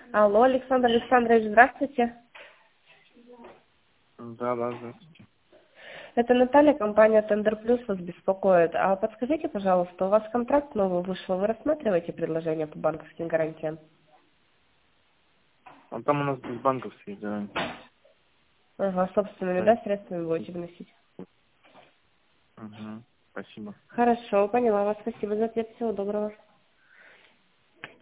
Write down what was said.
Алло, Александр Александрович, здравствуйте. Да, здравствуйте. Это Наталья, компания Тендер Плюс вас беспокоит. А подскажите, пожалуйста, у вас контракт новый вышел, вы рассматриваете предложение по банковским гарантиям? А там у нас без банковские гарантии. Ага, собственными, Да. да, средствами будете вносить? Угу. Спасибо. Хорошо, поняла вас, спасибо за ответ, всего доброго.